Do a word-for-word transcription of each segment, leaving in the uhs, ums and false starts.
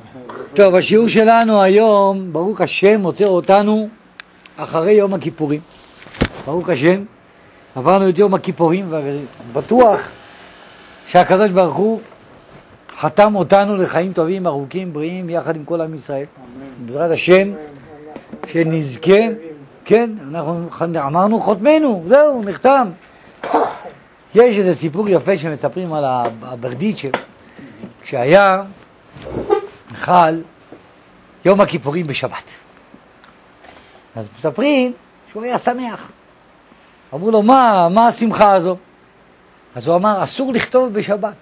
טוב, השיעור שלנו היום, ברוך השם, מוצא אותנו אחרי יום הכיפורים. ברוך השם, עברנו את יום הכיפורים, ובטוח שהקדוש ברוך הוא חתם אותנו לחיים טובים, ארוכים, בריאים, יחד עם כל עם ישראל. בעזרת השם, שנזכה, כן, אנחנו אמרנו חותמנו, זהו, נחתם. יש איזה סיפור יפה שמספרים על הברדיצ'ה, כשהיה חל יום הכיפורים בשבת. אז מספרים שהוא היה שמח. אמרו לו, מה, מה השמחה הזו? אז הוא אמר, אסור לכתוב בשבת.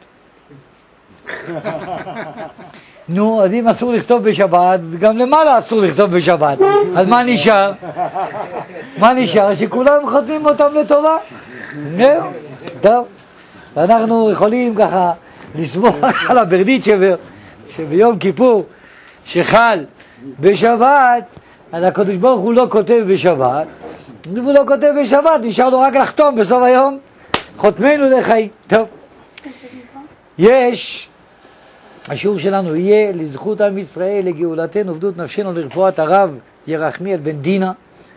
נו, אז אם אסור לכתוב בשבת, גם למעלה אסור לכתוב בשבת. אז מה נשאר? מה נשאר? שכולם חותמים אותם לטובה. זהו, טוב. אנחנו יכולים ככה לסמוך על הברדיצ'ה שביום כיפור שחל בשבת, אז הקדוש ברוך הוא לא כותב בשבת. אם הוא לא כותב בשבת, נשאר לו רק לחתום בסוף היום, חותמנו לחיים. טוב. יש, השיעור שלנו יהיה לזכות עם ישראל, לגאולתנו, עבדות נפשנו, לרפואת הרב ירחמיאל בן דינה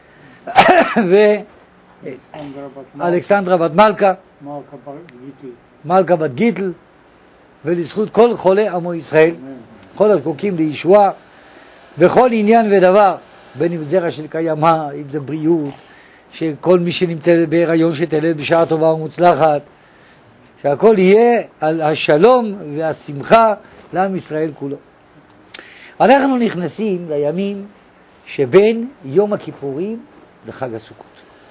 ואלכסנדרה בת מלכה, מלכה בת גיטל, ולזכות כל חולי עמו ישראל, כל הזקוקים לישועה וכל עניין ודבר, בין אם זרע של קיימה, אם זה בריאות, שכל מי שנמצא בהיריון שתלד בשעה טובה ומוצלחת, שהכל יהיה על השלום והשמחה לעם ישראל כולו. אנחנו נכנסים לימים שבין יום הכיפורים לחג הסוכות.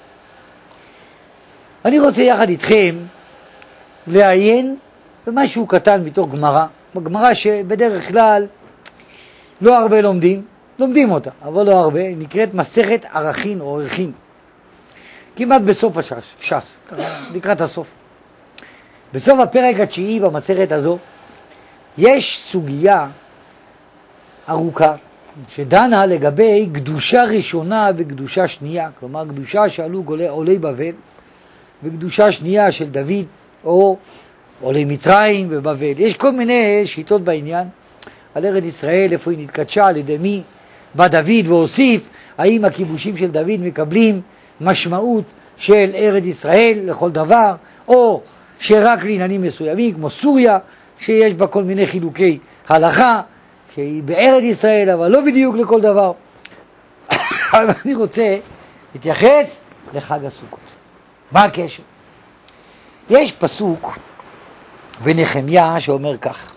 אני רוצה יחד איתכם לעיין במשהו קטן מתוך גמרא, בגמרא שבדרך כלל לא הרבה לומדים, לומדים אותה, אבל לא הרבה, היא נקראת מסכת ערכין או ערכין. כמעט בסוף הש"ס, ש"ס, לקראת הסוף. בסוף הפרק התשיעי במסכת הזו, יש סוגיה ארוכה שדנה לגבי קדושה ראשונה וקדושה שנייה, כלומר קדושה שעלו עולי בבל, וקדושה שנייה של דוד או עולי מצרים ובבל. יש כל מיני שיטות בעניין על ארץ ישראל, איפה היא נתקדשה, על ידי מי, בא דוד והוסיף, האם הכיבושים של דוד מקבלים משמעות של ארץ ישראל לכל דבר, או שרק לעניינים מסוימים, כמו סוריה, שיש בה כל מיני חילוקי הלכה, שהיא בארץ ישראל, אבל לא בדיוק לכל דבר. אבל אני רוצה להתייחס לחג הסוכות. מה הקשר? יש פסוק בנחמיה שאומר כך.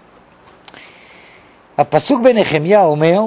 הפסוק בנחמיה אומר,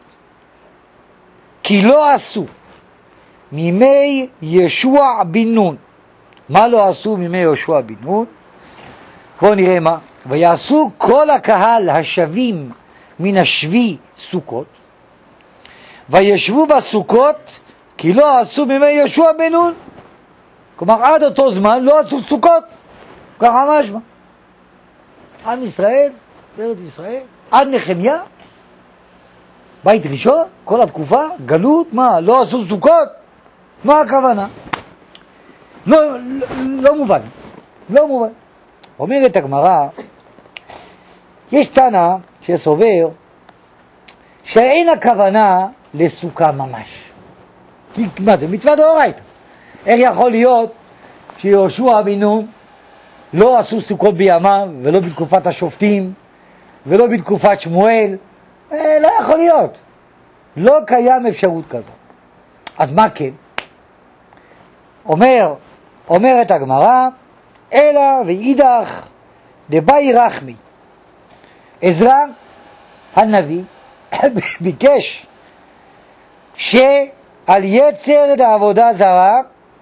כי לא עשו מימי ישוע בן נון. מה לא עשו מימי יהושע בן נון? בואו נראה מה. ויעשו כל הקהל השבים מן השבי סוכות, וישבו בסוכות, כי לא עשו מימי יהושע בן נון. כלומר, עד אותו זמן לא עשו סוכות. ככה משמע. עם ישראל, בארץ ישראל, עד נחמיה, בית ראשון, כל התקופה, גלות, מה, לא עשו סוכות? מה הכוונה? לא, לא, לא מובן, לא מובן. אומרת הגמרא, יש תנא שסובר שאין הכוונה לסוכה ממש. כי מה זה? מצווה דאורייתא. איך יכול להיות שיהושע בן נון לא עשו סוכות בימיו, ולא בתקופת השופטים, ולא בתקופת שמואל? אה, לא יכול להיות. לא קיים אפשרות כזו. אז מה כן? אומר, אומרת הגמרא, אלא ואידך דבאי רחמי. עזרא הנביא ביקש שעל יצר לעבודה זרה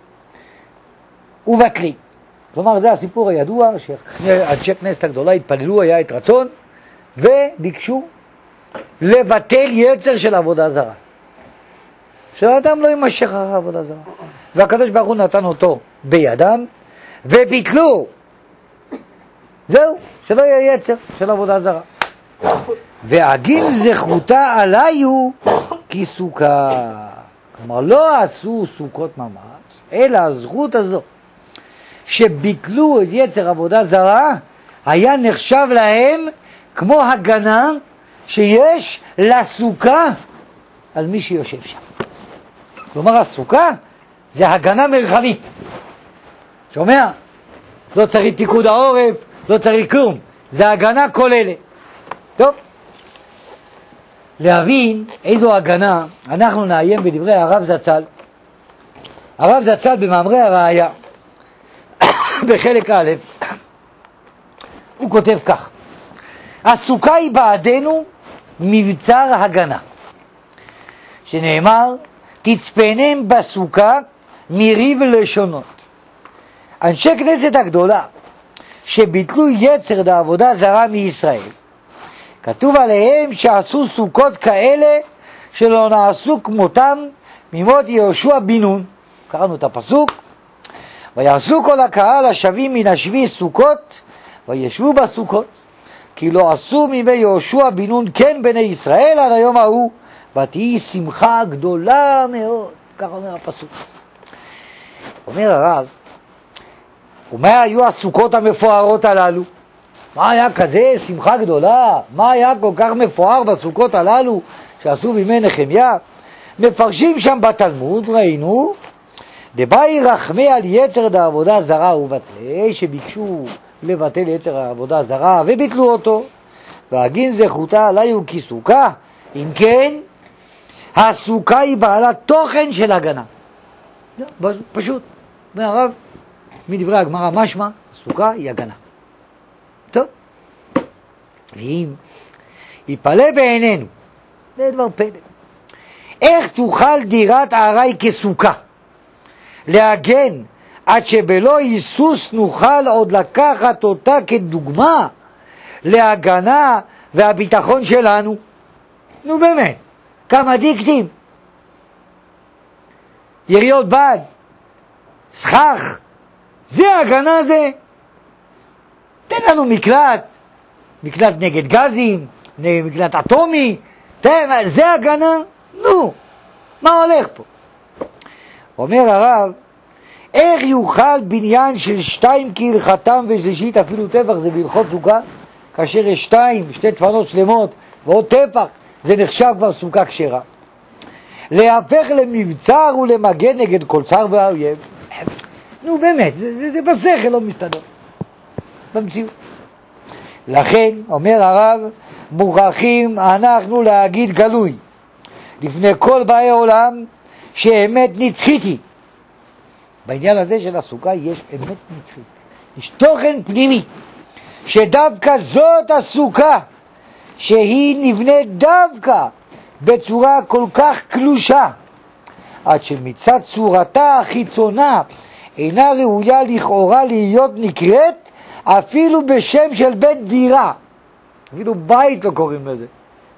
ובטלי. כלומר, זה הסיפור הידוע שאנשי כנסת הגדולה התפללו, היה את רצון, וביקשו לבטל יצר של עבודה זרה. שהאדם לא יימשך אחר עבודה זרה. והקדוש ברוך הוא נתן אותו בידם, וביטלו. זהו, שלא יהיה יצר של עבודה זרה. והגין זכותה עליו כסוכה. כלומר, לא עשו סוכות ממש, אלא הזכות הזו, שביטלו את יצר עבודה זרה, היה נחשב להם כמו הגנה שיש לסוכה על מי שיושב שם. כלומר, הסוכה זה הגנה מרחבית. שומע? לא צריך פיקוד העורף, לא צריך כלום. זה הגנה כוללת. טוב. להבין איזו הגנה, אנחנו נעיין בדברי הרב זצ"ל. הרב זצ"ל במאמרי הראיה, בחלק א', הוא כותב כך: הסוכה היא בעדנו מבצר הגנה, שנאמר תצפנם בסוכה מריב לשונות. אנשי כנסת הגדולה שביטלו יצר לעבודה זרה מישראל, כתוב עליהם שעשו סוכות כאלה שלא נעשו כמותם ממות יהושע בן נון. קראנו את הפסוק: ויעשו כל הקהל השבים מן השבי סוכות וישבו בסוכות, כי לא עשו מימי יהושע בן נון כן בני ישראל עד היום ההוא, ותהי שמחה גדולה מאוד. כך אומר הפסוק. אומר הרב, ומה היו הסוכות המפוארות הללו? מה היה כזה שמחה גדולה? מה היה כל כך מפואר בסוכות הללו שעשו בימי נחמיה? מפרשים שם בתלמוד, ראינו, דבאי רחמי על יצר דעבודה זרה ובטלי, שביקשו לבטל יצר העבודה זרה וביטלו אותו, והגין זכותה עליו כסוכה. אם כן, הסוכה היא בעלת תוכן של הגנה. פשוט, מהרב, מדברי הגמרא משמע, הסוכה היא הגנה. טוב, ואם יפלא בעינינו, זה דבר פלא, איך תוכל דירת ארעי כסוכה להגן עד שבלא היסוס נוכל עוד לקחת אותה כדוגמה להגנה והביטחון שלנו? נו באמת, כמה דיקטים, יריות בד, סכך, זה הגנה זה? תן לנו מקלט, מקלט נגד גזים, מקלט אטומי, תן, זה הגנה? נו, מה הולך פה? אומר הרב, איך יוכל בניין של שתיים כהלכתם ושלישית אפילו טפח, זה בהלכות סוכה, כאשר יש שתיים, שתי דפנות שלמות ועוד טפח, זה נחשב כבר סוכה כשרה. להפך למבצר ולמגן נגד כל צר והאויב. נו באמת, זה, זה, זה בשכל לא מסתדר במציאות. לכן אומר הרב, מוכרחים אנחנו להגיד גלוי לפני כל באי עולם שאמת נצחית היא. בעניין הזה של הסוכה יש אמת נצחית, יש תוכן פנימי, שדווקא זאת הסוכה שהיא נבנית דווקא בצורה כל כך קלושה, עד שמצד צורתה החיצונה אינה ראויה לכאורה להיות נקראת אפילו בשם של בית דירה, אפילו בית לא קוראים לזה.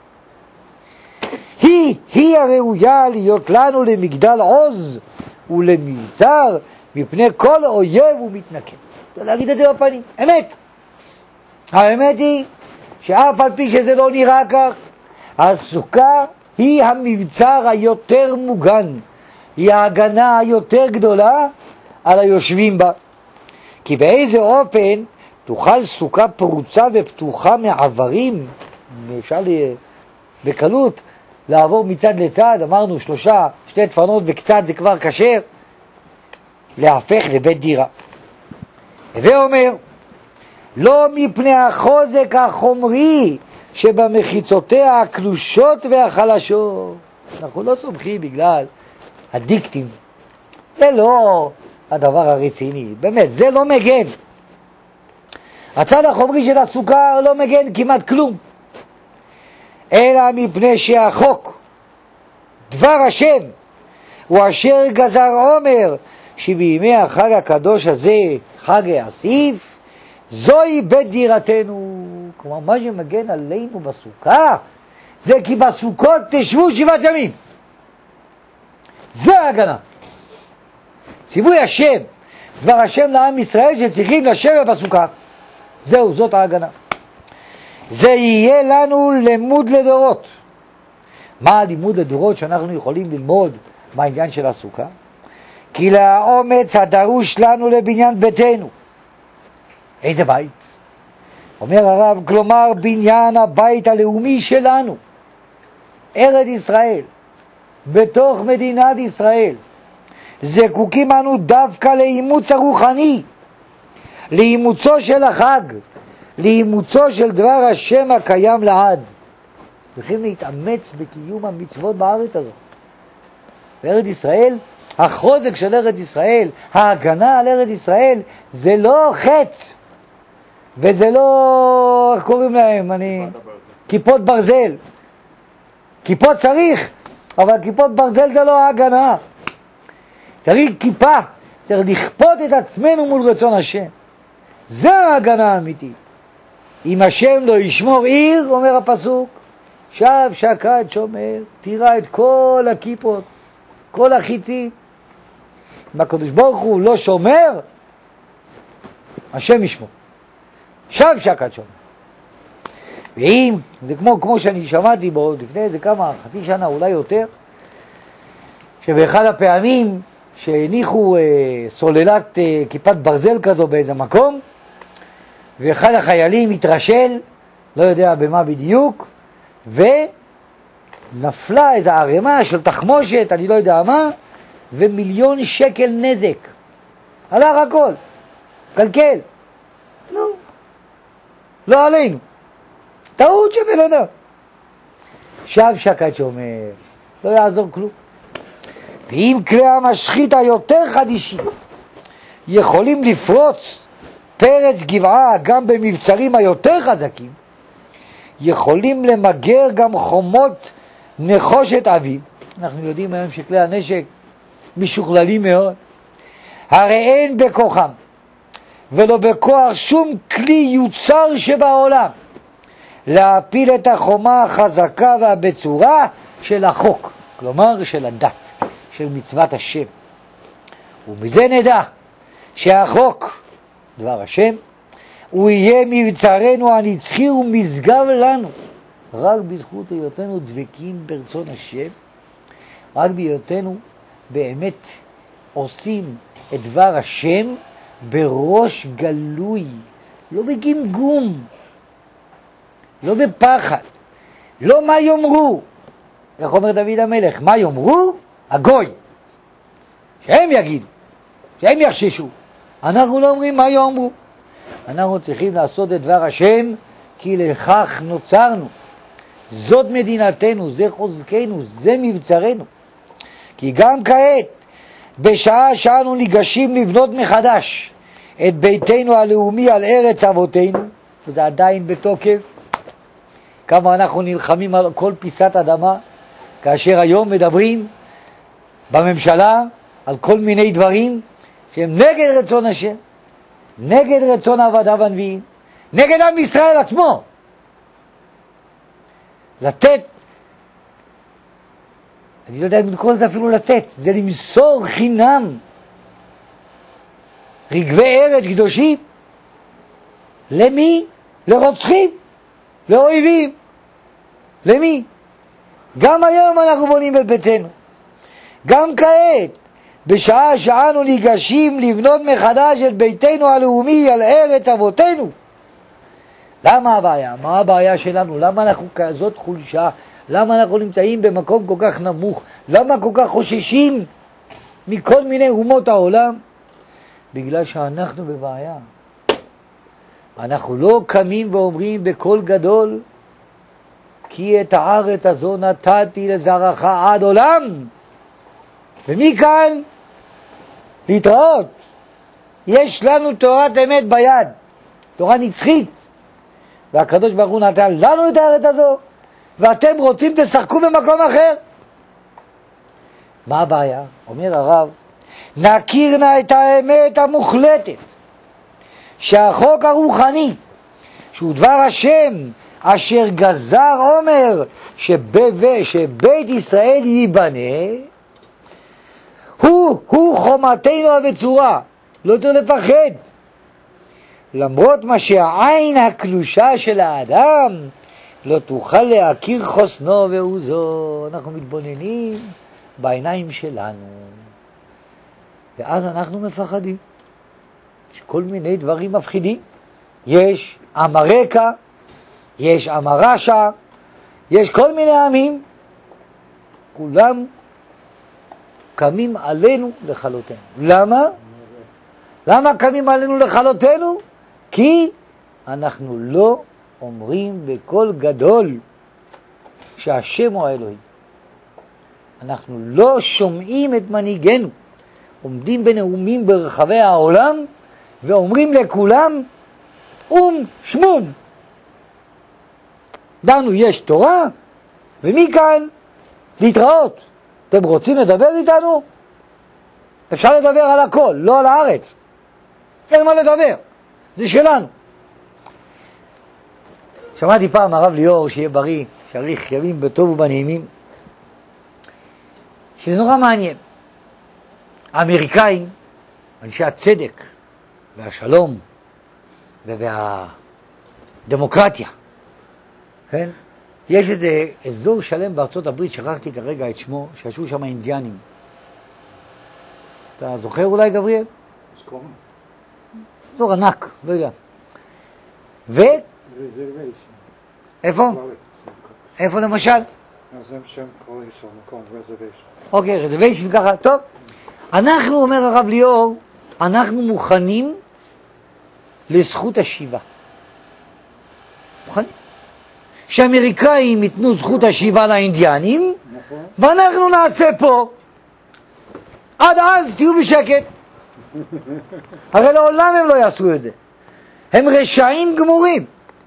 היא, היא הראויה להיות לנו למגדל עוז ולמבצר מפני כל אויב ומתנקם. זה להגיד את זה בפנים, אמת. האמת היא שאף על פי שזה לא נראה כך, הסוכה היא המבצר היותר מוגן, היא ההגנה היותר גדולה על היושבים בה. כי באיזה אופן תוכל סוכה פרוצה ופתוחה מעברים, אפשר לי בקלות לעבור מצד לצד, אמרנו שלושה, שתי דפנות וקצת זה כבר כשר, להפך לבית דירה. ואומר, לא מפני החוזק החומרי שבמחיצותיה הקלושות והחלשות. אנחנו לא סומכים בגלל הדיקטים, זה לא הדבר הרציני, באמת, זה לא מגן. הצד החומרי של הסוכה לא מגן כמעט כלום, אלא מפני שהחוק, דבר השם, הוא אשר גזר אומר שבימי החג הקדוש הזה, חג האסיף, זוהי בית דירתנו. כלומר, מה שמגן עלינו בסוכה, זה כי בסוכות תשבו שבעת ימים. זה ההגנה. ציווי השם, דבר השם לעם ישראל שצריכים לשבת בסוכה. זהו, זאת ההגנה. זה יהיה לנו לימוד לדורות. מה הלימוד לדורות שאנחנו יכולים ללמוד בעניין של הסוכה? כי לאומץ הדרוש לנו לבניין ביתנו. איזה בית? אומר הרב, כלומר בניין הבית הלאומי שלנו, ארץ ישראל, בתוך מדינת ישראל, זקוקים אנו דווקא לאימוץ הרוחני, לאימוצו של החג, לאימוצו של דבר השם הקיים לעד. צריכים להתאמץ בקיום המצוות בארץ הזאת. בארץ ישראל, החוזק של ארץ ישראל, ההגנה על ארץ ישראל, זה לא חץ, וזה לא, איך קוראים להם? אני... כיפות ברזל. כיפות צריך, אבל כיפות ברזל זה לא ההגנה. צריך כיפה, צריך לכפות את עצמנו מול רצון השם. זה ההגנה האמיתית. אם השם לא ישמור עיר, אומר הפסוק, שב שקד שומר, תראה את כל הכיפות, כל החיצים. אם הקדוש ברוך הוא לא שומר, השם ישמור. שב שקד שומר. ואם, זה כמו, כמו שאני שמעתי בו לפני איזה כמה, חצי שנה, אולי יותר, שבאחד הפעמים שהניחו אה, סוללת אה, כיפת ברזל כזו באיזה מקום, ואחד החיילים התרשל, לא יודע במה בדיוק, ונפלה איזו ערימה של תחמושת, אני לא יודע מה, ומיליון שקל נזק. הלך הכל, קלקל. נו, לא עלינו. טעות שבן אדם. שב שקד שאומר, לא יעזור כלום. ואם כלי המשחית היותר חדישים יכולים לפרוץ פרץ גבעה גם במבצרים היותר חזקים, יכולים למגר גם חומות נחושת אביב. אנחנו יודעים היום שכלי הנשק משוכללים מאוד. הרי אין בכוחם ולא בכוח שום כלי יוצר שבעולם להפיל את החומה החזקה והבצורה של החוק, כלומר של הדת, של מצוות השם. ומזה נדע שהחוק, דבר השם, הוא יהיה מבצרנו הנצחי ומשגב לנו, רק בזכות היותנו דבקים ברצון השם, רק בהיותנו באמת עושים את דבר השם בראש גלוי, לא בגמגום, לא בפחד, לא מה יאמרו. איך אומר דוד המלך? מה יאמרו? הגוי. שהם יגידו, שהם יחששו. אנחנו לא אומרים מה יאמרו. אנחנו צריכים לעשות את דבר השם, כי לכך נוצרנו. זאת מדינתנו, זה חוזקנו, זה מבצרנו. כי גם כעת, בשעה שאנו ניגשים לבנות מחדש את ביתנו הלאומי על ארץ אבותינו, וזה עדיין בתוקף, כמה אנחנו נלחמים על כל פיסת אדמה, כאשר היום מדברים בממשלה על כל מיני דברים שהם נגד רצון השם, נגד רצון עבדיו הנביאים, נגד עם ישראל עצמו. לתת, אני לא יודע אם כל זה אפילו לתת, זה למסור חינם רגבי ארץ קדושים. למי? לרוצחים, לאויבים. למי? גם היום אנחנו בונים את ביתנו. גם כעת, בשעה שאנו ניגשים לבנות מחדש את ביתנו הלאומי על ארץ אבותינו. למה הבעיה? מה הבעיה שלנו? למה אנחנו כזאת חולשה? למה אנחנו נמצאים במקום כל כך נמוך? למה כל כך חוששים מכל מיני אומות העולם? בגלל שאנחנו בבעיה. אנחנו לא קמים ואומרים בקול גדול, כי את הארץ הזו נתתי לזרעך עד עולם. ומכאן להתראות. יש לנו תורת אמת ביד, תורה נצחית, והקדוש ברוך הוא נתן לנו את הארץ הזו, ואתם רוצים תשחקו במקום אחר. מה הבעיה? אומר הרב, נכיר נא את האמת המוחלטת, שהחוק הרוחני, שהוא דבר השם, אשר גזר אומר שבב... שבית ישראל ייבנה, הוא, הוא חומתנו הבצורה. לא צריך לפחד. למרות מה שהעין הקלושה של האדם לא תוכל להכיר חוסנו ועוזו. אנחנו מתבוננים בעיניים שלנו, ואז אנחנו מפחדים. יש כל מיני דברים מפחידים. יש עם הרקע, יש עם הרשע, יש כל מיני עמים, כולם קמים עלינו לכלותנו. למה? למה קמים עלינו לכלותנו? כי אנחנו לא אומרים בקול גדול שהשם הוא האלוהים. אנחנו לא שומעים את מנהיגנו. עומדים בנאומים ברחבי העולם ואומרים לכולם אום שמום. לנו יש תורה, ומכאן להתראות. אתם רוצים לדבר איתנו? אפשר לדבר על הכל, לא על הארץ. אין מה לדבר, זה שלנו. שמעתי פעם הרב ליאור, שיהיה בריא, שיאריך ימים בטוב ובנעימים, שזה נורא מעניין. האמריקאים, אנשי הצדק והשלום והדמוקרטיה, כן? יש איזה אזור שלם בארצות הברית, שכחתי כרגע את שמו, שישבו שם אינדיאנים. אתה זוכר אולי, גבריאל? אזור ענק, לא יודע. ו... איפה? איפה למשל? אז הם שם קוראים של מקום, רזרביישן. אוקיי, רזרביישן ככה, טוב. אנחנו, אומר הרב ליאור, אנחנו מוכנים לזכות השיבה. מוכנים. שאמריקאים ייתנו זכות השיבה לאינדיאנים, נכון. ואנחנו נעשה פה. עד אז תהיו בשקט. הרי לעולם הם לא יעשו את זה. הם רשעים גמורים.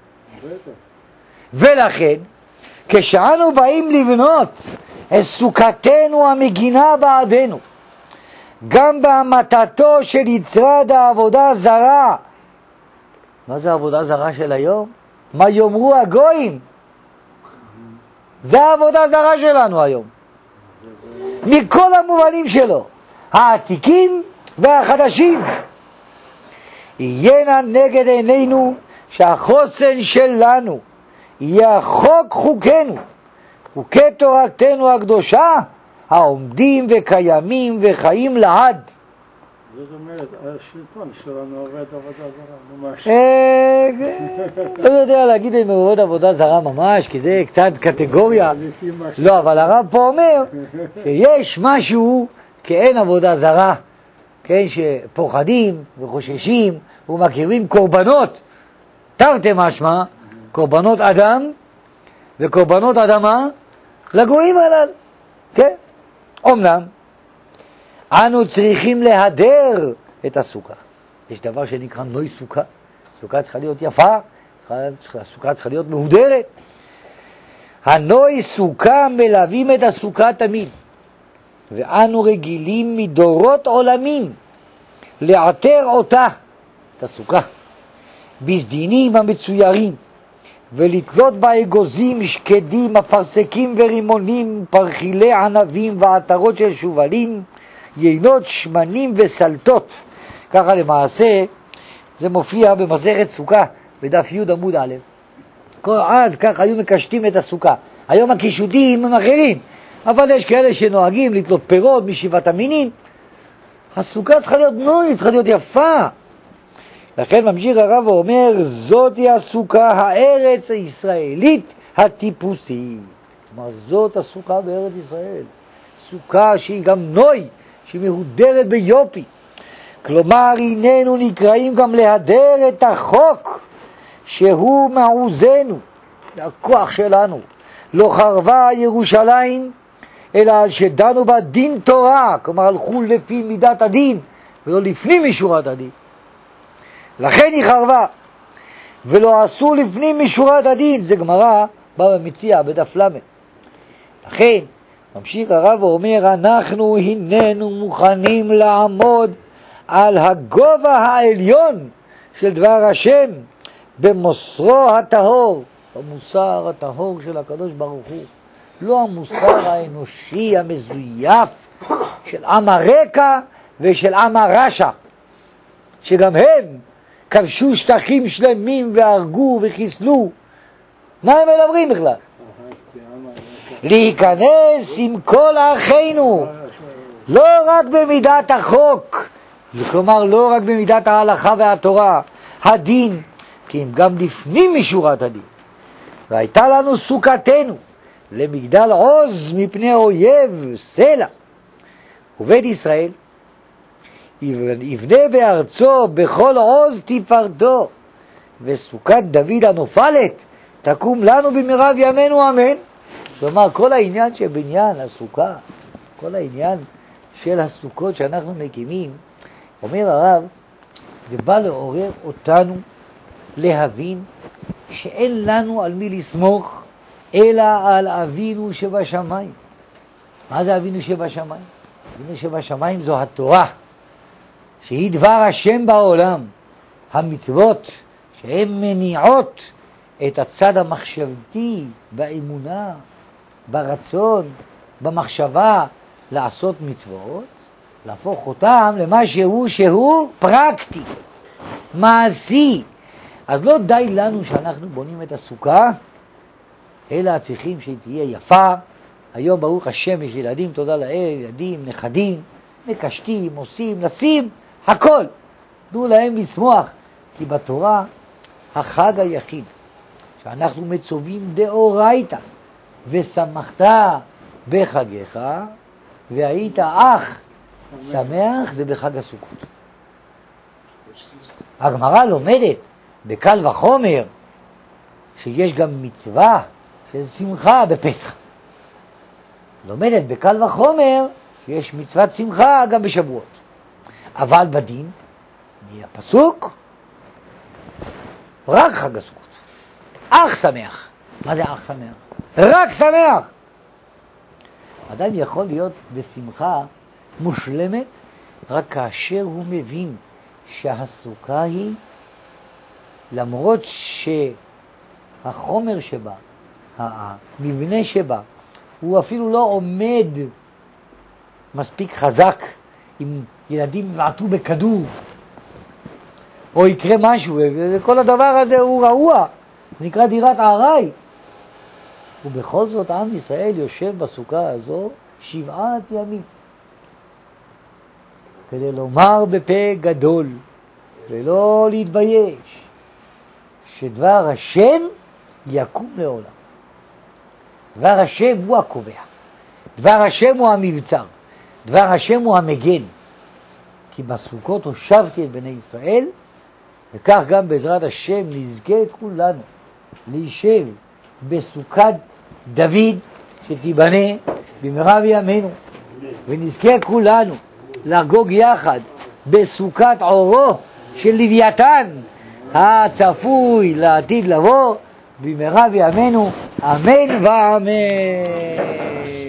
ולכן, כשאנו באים לבנות את סוכתנו המגינה בעדנו, גם בהמתתו של יצרד העבודה זרה. מה זה העבודה זרה של היום? מה יאמרו הגויים? זה העבודה זרה שלנו היום. מכל המובנים שלו, העתיקים והחדשים. יהיה נגד עינינו שהחוסן שלנו יהיה חוק חוקנו, חוקי תורתנו הקדושה, העומדים וקיימים וחיים לעד. זאת אומרת, השלטון שלנו עובד עבודה זרה, ממש. לא יודע להגיד אם הוא עובד עבודה זרה ממש, כי זה קצת קטגוריה. לא, אבל הרב פה אומר שיש משהו כאין עבודה זרה, כן, שפוחדים וחוששים ומכירים קורבנות, תרתי משמע, קורבנות אדם וקורבנות אדמה לגויים הללו, כן? אומנם, אנו צריכים להדר את הסוכה. יש דבר שנקרא נוי סוכה. סוכה צריכה להיות יפה, הסוכה צריכה להיות מהודרת. הנוי סוכה מלווים את הסוכה תמיד. ואנו רגילים מדורות עולמים לעטר אותה, את הסוכה, בסדינים המצוירים, ולתלות בה אגוזים, שקדים, אפרסקים ורימונים, פרחילי ענבים ועטרות של שובלים, יינות, שמנים וסלטות. ככה למעשה זה מופיע במסכת סוכה בדף י' עמוד א'. אז ככה היו מקשטים את הסוכה. היום הקישוטים הם אחרים, אבל יש כאלה שנוהגים לתלות פירות משבעת המינים. הסוכה צריכה להיות נוי, צריכה להיות יפה. לכן ממשיך הרב ואומר, זאת היא הסוכה הארץ הישראלית הטיפוסית. כלומר, זאת הסוכה בארץ ישראל. סוכה שהיא גם נוי, שהיא מהודרת ביופי. כלומר, הננו נקראים גם להדר את החוק שהוא מעוזנו, הכוח שלנו. לא חרבה ירושלים, אלא על שדנו בה דין תורה, כלומר הלכו לפי מידת הדין, ולא לפנים משורת הדין. לכן היא חרבה, ולא עשו לפנים משורת הדין. זה גמרא בבא מציעא בדף למד. לכן ממשיך הרב ואומר, אנחנו הננו מוכנים לעמוד על הגובה העליון של דבר השם במוסרו הטהור, במוסר הטהור של הקדוש ברוך הוא, לא המוסר האנושי המזויף של עם הרקע ושל עם הרשע, שגם הם כבשו שטחים שלמים והרגו וחיסלו. מה הם מדברים בכלל? להיכנס עם כל אחינו, לא רק במידת החוק, כלומר לא רק במידת ההלכה והתורה, הדין, כי אם גם לפנים משורת הדין. והייתה לנו סוכתנו למגדל עוז מפני אויב סלע. ובית ישראל יבנה בארצו בכל עוז תפארתו, וסוכת דוד הנופלת תקום לנו במהרה בימינו אמן. כלומר, כל העניין של בניין הסוכה, כל העניין של הסוכות שאנחנו מקימים, אומר הרב, זה בא לעורר אותנו להבין שאין לנו על מי לסמוך אלא על אבינו שבשמיים. מה זה אבינו שבשמיים? אבינו שבשמיים זו התורה, שהיא דבר השם בעולם, המצוות שהן מניעות את הצד המחשבתי באמונה, ברצון, במחשבה לעשות מצוות, להפוך אותם למה שהוא שהוא פרקטי, מעשי. אז לא די לנו שאנחנו בונים את הסוכה, אלא צריכים שהיא תהיה יפה. היום ברוך השם יש ילדים, תודה לאל, ילדים, נכדים, מקשטים, עושים, נשים, הכל. תנו להם לשמוח, כי בתורה החג היחיד שאנחנו מצווים דאורייתא, ושמחת בחגיך והיית אך שמח, זה בחג הסוכות. הגמרא לומדת בקל וחומר שיש גם מצווה של שמחה בפסח. לומדת בקל וחומר שיש מצוות שמחה גם בשבועות. אבל בדין, הפסוק, רק חג הסוכות. אך שמח. מה זה אך שמח? רק שמח. אדם יכול להיות בשמחה מושלמת רק כאשר הוא מבין שהסוכה היא, למרות שהחומר שבה, המבנה שבה, הוא אפילו לא עומד מספיק חזק. אם ילדים יבעטו בכדור או יקרה משהו, וכל הדבר הזה הוא רעוע, נקרא דירת ארעי. ובכל זאת עם ישראל יושב בסוכה הזו שבעת ימים כדי לומר בפה גדול ולא להתבייש שדבר השם יקום לעולם. דבר השם הוא הקובע, דבר השם הוא המבצר, דבר השם הוא המגן. כי בסוכות הושבתי את בני ישראל, וכך גם בעזרת השם נזכה כולנו להישב בסוכת דוד שתיבנה במהרה בימינו, ונזכה כולנו לחגוג יחד בסוכת עורו של לוויתן הצפוי לעתיד לבוא במהרה בימינו, אמן ואמן.